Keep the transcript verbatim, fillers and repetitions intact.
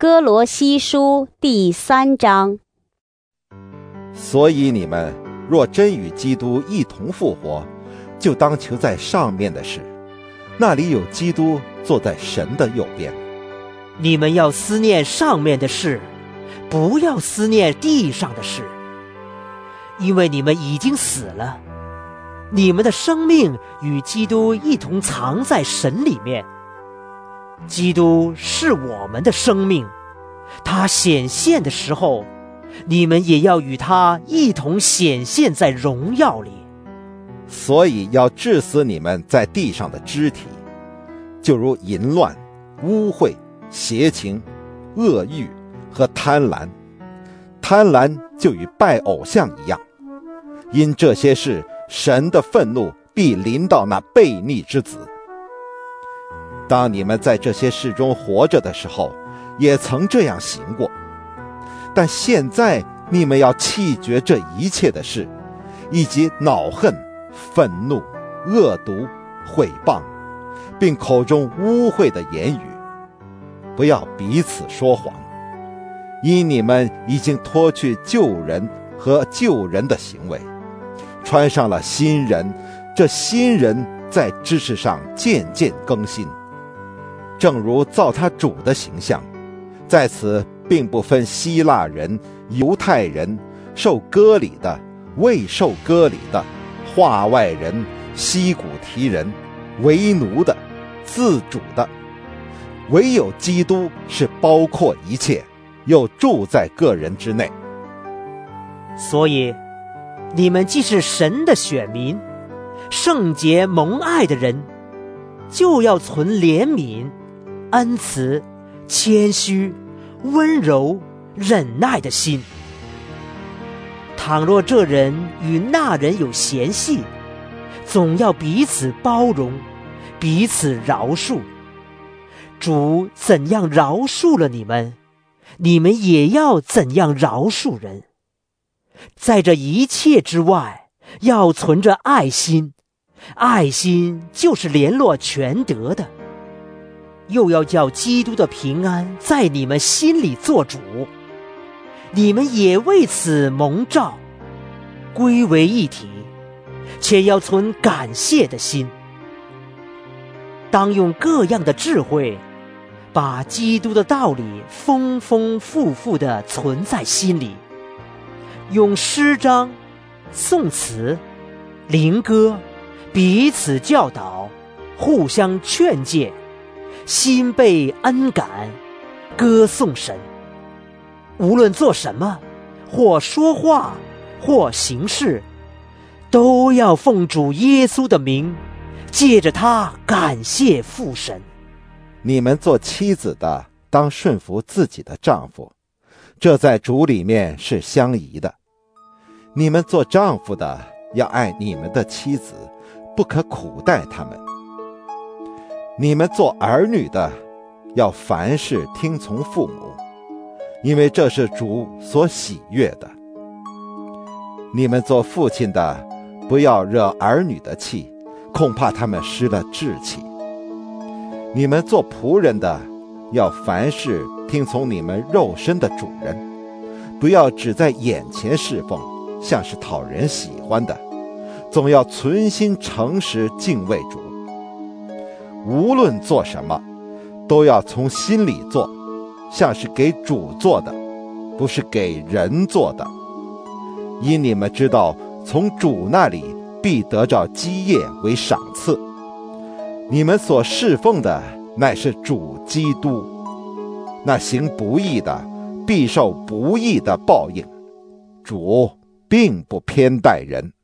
哥罗西书第三章。 所以你们若真与基督一同复活，就当求在上面的事，那里有基督坐在神的右边。 你们要思念上面的事，不要思念地上的事，因为你们已经死了，你们的生命与基督一同藏在神里面。基督是我们的生命，他显现的时候，你们也要与他一同显现在荣耀里。 所以要治死你们在地上的肢体，就如淫乱、污秽、邪情、恶欲和贪婪。贪婪就与拜偶像一样，因这些事，神的愤怒必临到那悖逆之子。当你们在这些事中活着的时候，也曾这样行过，但现在你们要弃绝这一切的事，以及恼恨、愤怒、恶毒、毁谤，并口中污秽的言语，不要彼此说谎，因你们已经脱去旧人和旧人的行为，穿上了新人，这新人在知识上渐渐更新，正如造他主的形象。在此并不分希腊人、犹太人，受割礼的、未受割礼的，化外人、西古提人，为奴的、自主的，唯有基督是包括一切，又住在个人之内。 所以你们既是神的选民，圣洁蒙爱的人，就要存怜悯、恩慈、谦虚、温柔、忍耐的心。倘若这人与那人有嫌隙，总要彼此包容，彼此饶恕。主怎样饶恕了你们，你们也要怎样饶恕人。在这一切之外，要存着爱心，爱心就是联络全德的。又要叫基督的平安在你们心里做主，你们也为此蒙召，归为一体，且要存感谢的心。当用各样的智慧，把基督的道理丰丰富富地存在心里，用诗章、颂词、灵歌彼此教导，互相劝诫，心被恩感，歌颂神。无论做什么，或说话，或行事，都要奉主耶稣的名，借着他感谢父神。 你们做妻子的，当顺服自己的丈夫，这在主里面是相宜的。你们做丈夫的，要爱你们的妻子，不可苦待他们。你们做儿女的，要凡事听从父母，因为这是主所喜悦的。你们做父亲的，不要惹儿女的气，恐怕他们失了志气。你们做仆人的，要凡事听从你们肉身的主人，不要只在眼前侍奉，像是讨人喜欢的，总要存心诚实敬畏主。无论做什么，都要从心里做，像是给主做的，不是给人做的。因你们知道，从主那里必得着基业为赏赐。你们所侍奉的，乃是主基督。那行不义的，必受不义的报应。主并不偏待人。